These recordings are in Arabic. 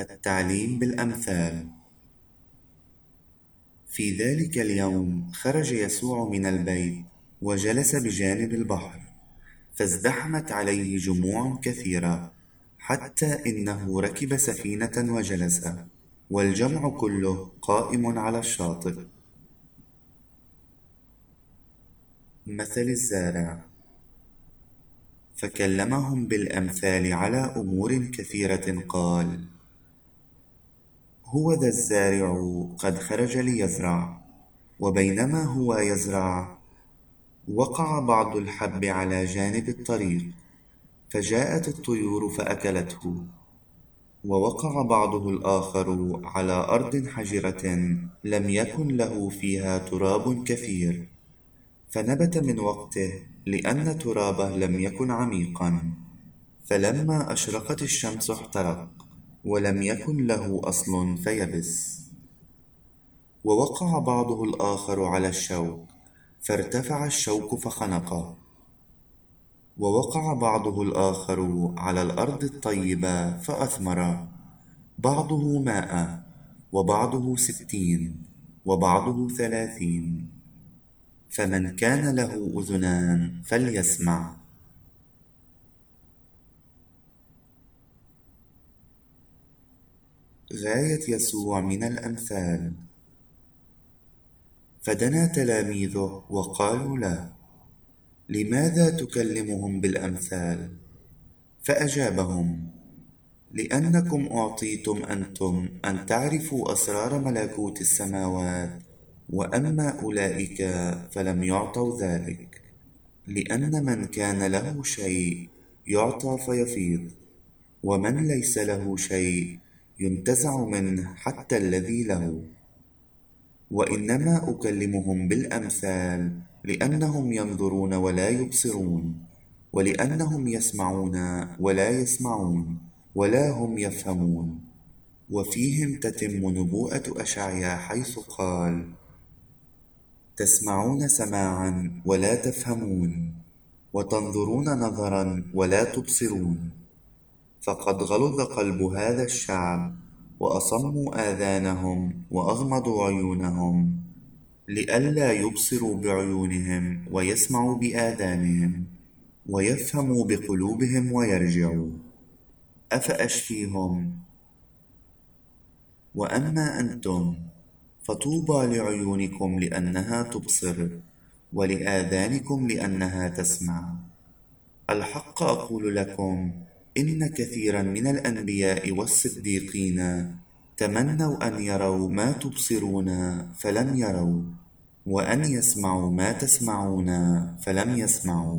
التعليم بالأمثال. في ذلك اليوم خرج يسوع من البيت وجلس بجانب البحر، فازدحمت عليه جموع كثيرة حتى إنه ركب سفينة وجلس، والجمع كله قائم على الشاطئ. مثل الزارع. فكلمهم بالأمثال على أمور كثيرة قال: هو ذا الزارع قد خرج ليزرع، وبينما هو يزرع وقع بعض الحب على جانب الطريق، فجاءت الطيور فأكلته. ووقع بعضه الآخر على أرض حجرة لم يكن له فيها تراب كثير، فنبت من وقته لأن ترابه لم يكن عميقا، فلما أشرقت الشمس احترق، ولم يكن له أصل فيبس. ووقع بعضه الآخر على الشوك، فارتفع الشوك فخنقه. ووقع بعضه الآخر على الأرض الطيبة فأثمر، بعضه 100 وبعضه 60 وبعضه 30. فمن كان له أذنان فليسمع. غاية يسوع من الأمثال. فدنا تلاميذه وقالوا له: لماذا تكلمهم بالأمثال؟ فأجابهم: لأنكم أعطيتم أنتم أن تعرفوا أسرار ملكوت السماوات، وأما أولئك فلم يعطوا ذلك. لأن من كان له شيء يعطى فيفيض، ومن ليس له شيء ينتزع منه حتى الذي له. وإنما أكلمهم بالأمثال لأنهم ينظرون ولا يبصرون، ولأنهم يسمعون ولا يسمعون، ولا هم يفهمون. وفيهم تتم نبوءة أشعياء حيث قال: تسمعون سماعا ولا تفهمون، وتنظرون نظرا ولا تبصرون. فقد غلظ قلب هذا الشعب، وأصموا آذانهم وأغمضوا عيونهم، لئلا يبصروا بعيونهم ويسمعوا بآذانهم ويفهموا بقلوبهم ويرجعوا، أفأشفيهم؟ وأما أنتم فطوبى لعيونكم لأنها تبصر، ولآذانكم لأنها تسمع. الحق أقول لكم، إن كثيرا من الأنبياء والصديقين تمنوا أن يروا ما تبصرون فلم يروا، وأن يسمعوا ما تسمعون فلم يسمعوا.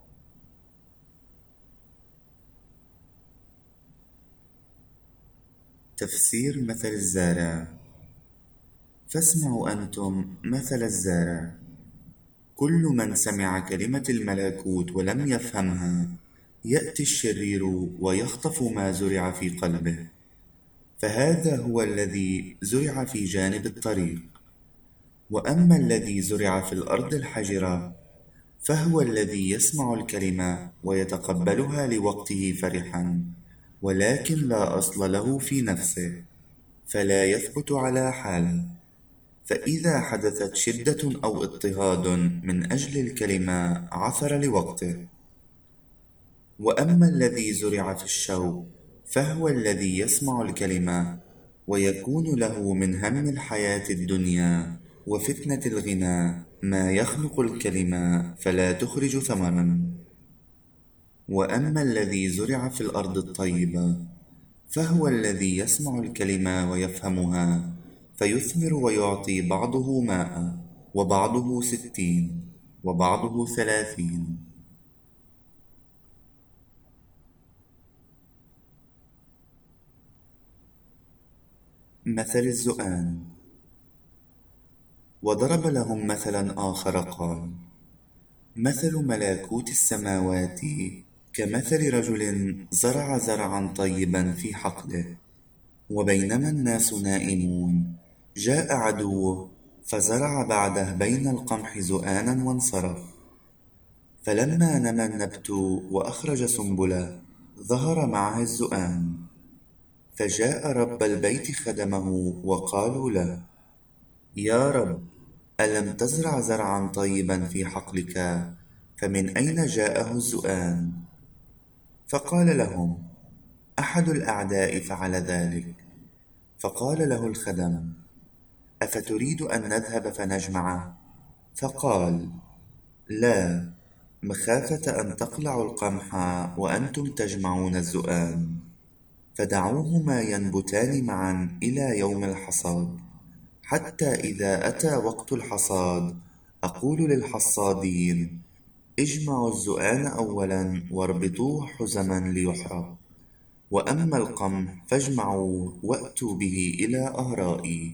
تفسير مثل الزارع. فاسمعوا أنتم مثل الزارع. كل من سمع كلمة الملكوت ولم يفهمها يأتي الشرير ويخطف ما زرع في قلبه، فهذا هو الذي زرع في جانب الطريق. وأما الذي زرع في الأرض الحجرة فهو الذي يسمع الكلمة ويتقبلها لوقته فرحا، ولكن لا أصل له في نفسه، فلا يثبت على حاله. فإذا حدثت شدة أو اضطهاد من أجل الكلمة عثر لوقته. وأما الذي زرع في الشوك فهو الذي يسمع الكلمة، ويكون له من هم الحياة الدنيا وفتنة الغنى ما يخلق الكلمة فلا تخرج ثمرا. وأما الذي زرع في الأرض الطيبة فهو الذي يسمع الكلمة ويفهمها، فيثمر ويعطي بعضه 100 وبعضه 60 وبعضه 30. مثل الزؤان. وضرب لهم مثلا آخر قال: مثل ملكوت السماوات كمثل رجل زرع زرعا طيبا في حقله، وبينما الناس نائمون جاء عدوه فزرع بعده بين القمح زؤانا وانصرف. فلما نمى النبت وأخرج سنبله ظهر معه الزؤان، فجاء رب البيت خدمه وقالوا له: يا رب، ألم تزرع زرعا طيبا في حقلك؟ فمن أين جاءه الزؤان؟ فقال لهم: أحد الأعداء فعل ذلك. فقال له الخدم: أفتريد أن نذهب فنجمعه؟ فقال: لا، مخافة أن تقلعوا القمح وأنتم تجمعون الزؤان. فدعوهما ينبتان معا إلى يوم الحصاد، حتى إذا أتى وقت الحصاد أقول للحصادين: اجمعوا الزؤان أولا واربطوه حزما ليحرق، وأما القمح فاجمعوه وأتوا به إلى أهرائي.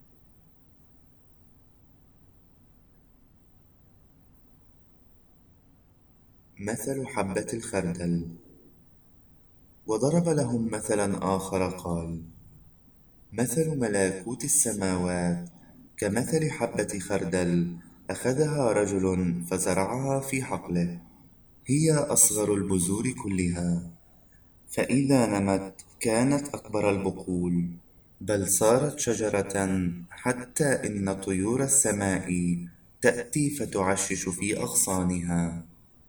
مثل حبة الخردل. وضرب لهم مثلا آخر قال: مثل ملكوت السماوات كمثل حبة خردل أخذها رجل فزرعها في حقله، هي أصغر البذور كلها، فإذا نمت كانت أكبر البقول، بل صارت شجرة حتى إن طيور السماء تأتي فتعشش في أغصانها.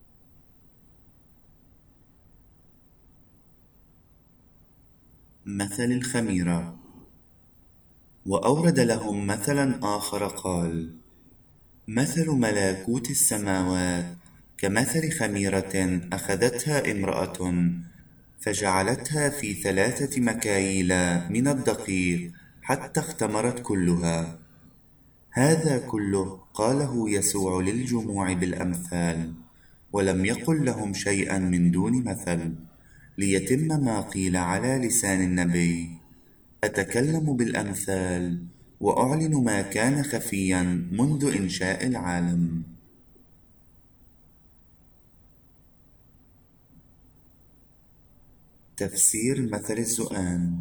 مثل الخميرة. وأورد لهم مثلا آخر قال: مثل ملكوت السماوات كمثل خميرة أخذتها امرأة فجعلتها في 3 مكاييل من الدقيق حتى اختمرت كلها. هذا كله قاله يسوع للجموع بالأمثال، ولم يقل لهم شيئا من دون مثل، ليتم ما قيل على لسان النبي: أتكلم بالأمثال وأعلن ما كان خفيا منذ إنشاء العالم. تفسير مثل الزؤان.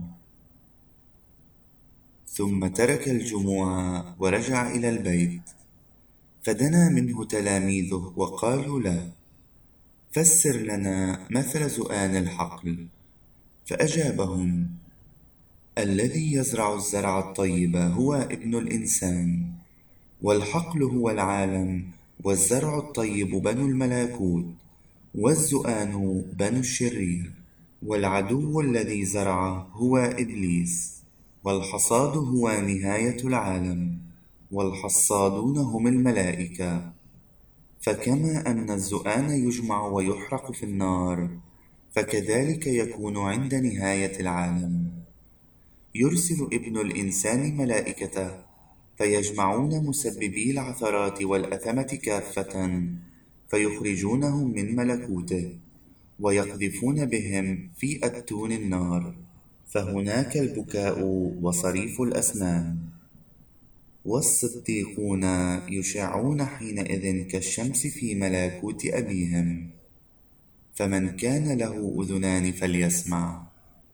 ثم ترك الجموع ورجع إلى البيت، فدنا منه تلاميذه وقالوا له: فسر لنا مثل زؤان الحقل. فأجابهم: الذي يزرع الزرع الطيب هو ابن الإنسان، والحقل هو العالم، والزرع الطيب بنو الملكوت، والزؤان بنو الشرير، والعدو الذي زرع هو إبليس، والحصاد هو نهاية العالم، والحصادون هم الملائكة. فكما أن الزؤان يجمع ويحرق في النار، فكذلك يكون عند نهاية العالم. يرسل ابن الإنسان ملائكته فيجمعون مسببي العثرات والأثمة كافة، فيخرجونهم من ملكوته، ويقذفون بهم في أتون النار، فهناك البكاء وصريف الأسنان. والصديقون يشعون حينئذ كالشمس في ملكوت أبيهم. فمن كان له أذنان فليسمع.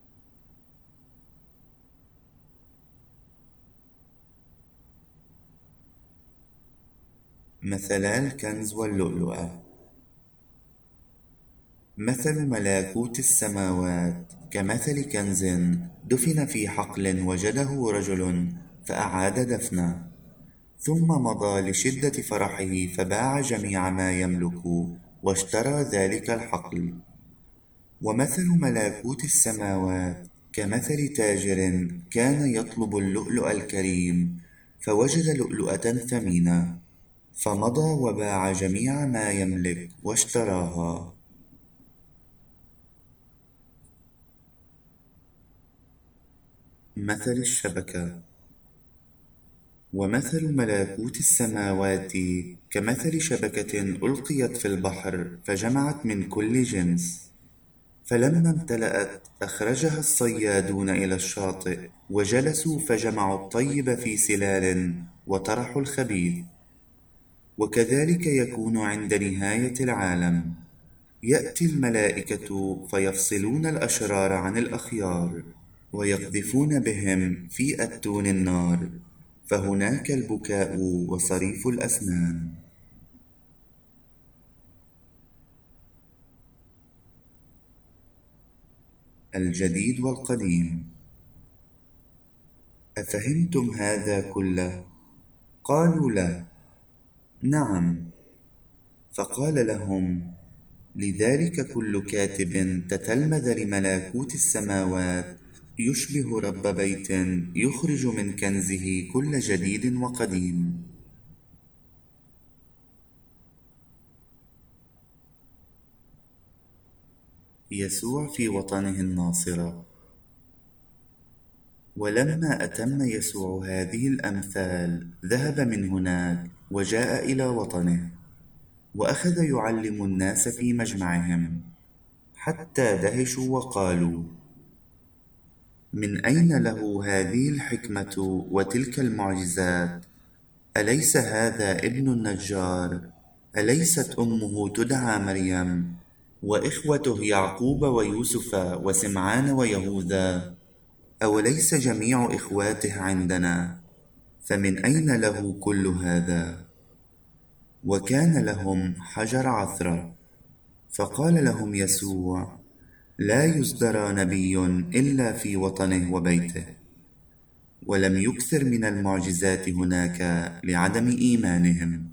مثلا الكنز واللؤلؤة. مثل ملكوت السماوات كمثل كنز دفن في حقل وجده رجل فأعاد دفنه، ثم مضى لشدة فرحه فباع جميع ما يملك واشترى ذلك الحقل. ومثل ملكوت السماوات كمثل تاجر كان يطلب اللؤلؤ الكريم فوجد لؤلؤة ثمينة، فمضى وباع جميع ما يملك واشتراها. مثل الشبكة. ومثل ملكوت السماوات كمثل شبكة ألقيت في البحر فجمعت من كل جنس، فلما امتلأت أخرجها الصيادون إلى الشاطئ وجلسوا فجمعوا الطيب في سلال وطرحوا الخبيث. وكذلك يكون عند نهاية العالم، يأتي الملائكة فيفصلون الأشرار عن الأخيار ويقذفون بهم في أتون النار، فهناك البكاء وصريف الأسنان. الجديد والقديم. أفهمتم هذا كله؟ قالوا لا. نعم. فقال لهم: لذلك كل كاتب تتلمذ لملكوت السماوات يشبه رب بيت يخرج من كنزه كل جديد وقديم. يسوع في وطنه الناصرة. ولما أتم يسوع هذه الأمثال ذهب من هناك وجاء إلى وطنه، وأخذ يعلم الناس في مجمعهم، حتى دهشوا وقالوا: من أين له هذه الحكمة وتلك المعجزات؟ أليس هذا ابن النجار؟ أليست أمه تدعى مريم، وإخوته يعقوب ويوسف وسمعان ويهوذا؟ أوليس جميع إخواته عندنا؟ فمن أين له كل هذا؟ وكان لهم حجر عثرة. فقال لهم يسوع: لا يزدرى نبي إلا في وطنه وبيته. ولم يكثر من المعجزات هناك لعدم إيمانهم.